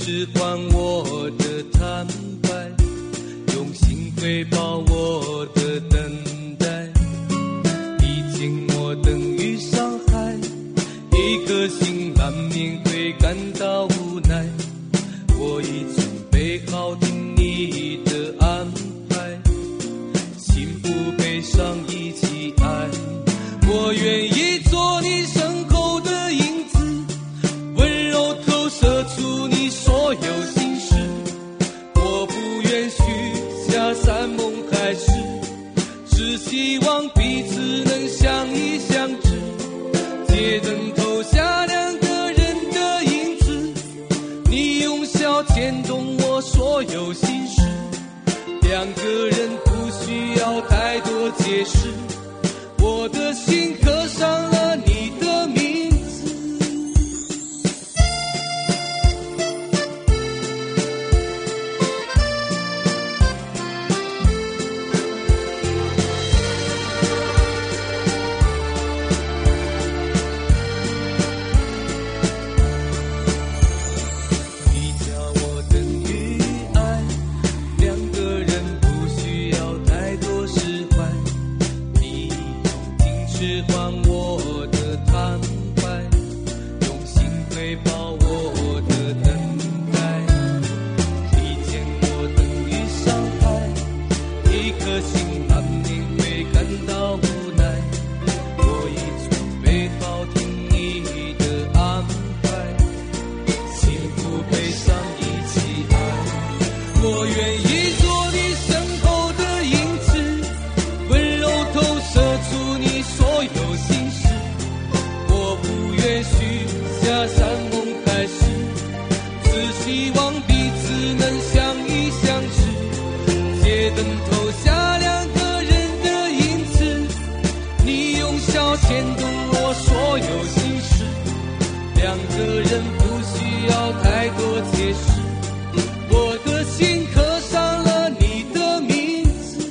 置换我的坦白，用心回报我的等待。你静默等于伤害，一颗心难免会感到无奈。我已准备好听你的安排，幸福悲伤一起爱。我愿意做你身后的影子，温柔投射出你所有心事。我不愿许下山盟海誓，只希望彼此能相依相知。街灯投下两个人的影子，你用笑牵动我所有心事。两个人不需要太多解释，我的心刻上了你的名字。你叫我等于爱，两个人不需要太多释怀。你用矜持换我的坦白，用心回报我的等待。你见我等于伤害，一颗心难免会感到无奈。我已准备好听你的安排，幸福悲伤一起爱。我愿意做你身后的影子，温柔投射出你所有心事。我不愿许下山盟海誓，只希望彼此能相依相知。街灯投下两个人的影子，你用笑牵动我所有心事。两个人不需要太多解释，我的心刻上了你的名字。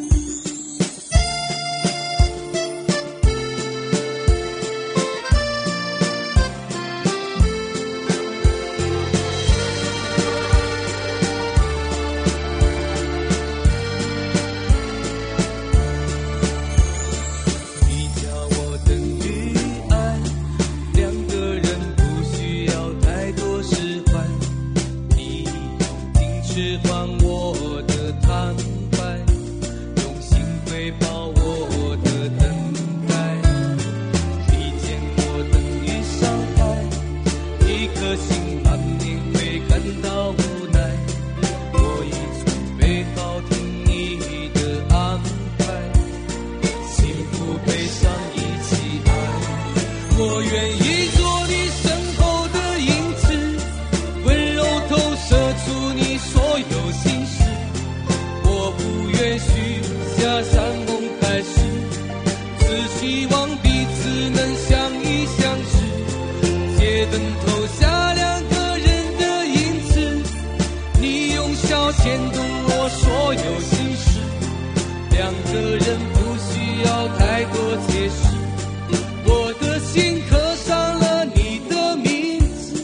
你叫我等于爱，两个人不需要太多释怀。你用矜持换我的坦白，用心回报我的等待。你见我等于伤害，一颗心难免会感到无奈。我已准备好听你的安排，幸福悲伤一起爱。我愿意做你身后的影子，温柔投射出你所有心事。我不愿许下山盟海誓，只希望彼此能相依相知。街灯投下两个人的影子，你用笑牵动我所有心事。两个人不需要太多解释，我的心刻上了你的名字。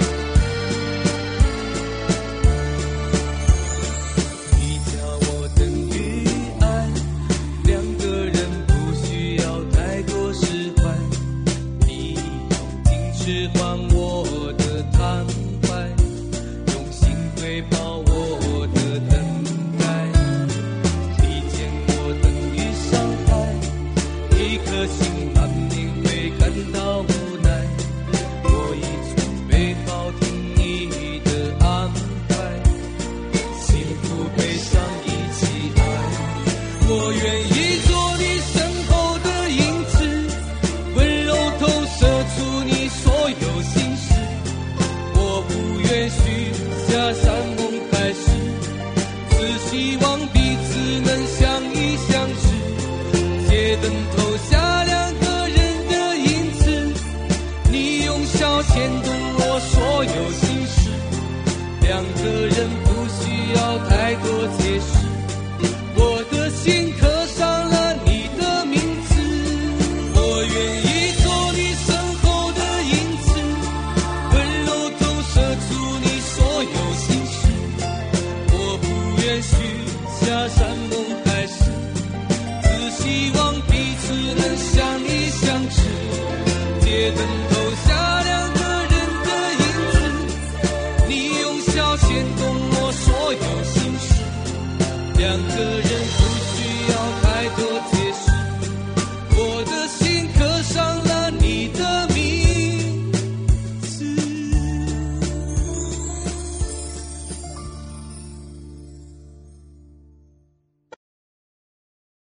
你叫我等人许下山盟海誓，只希望彼此能相依相知。街灯投下两个人的影子，你用笑牵动我所有心事。两个人不需要太多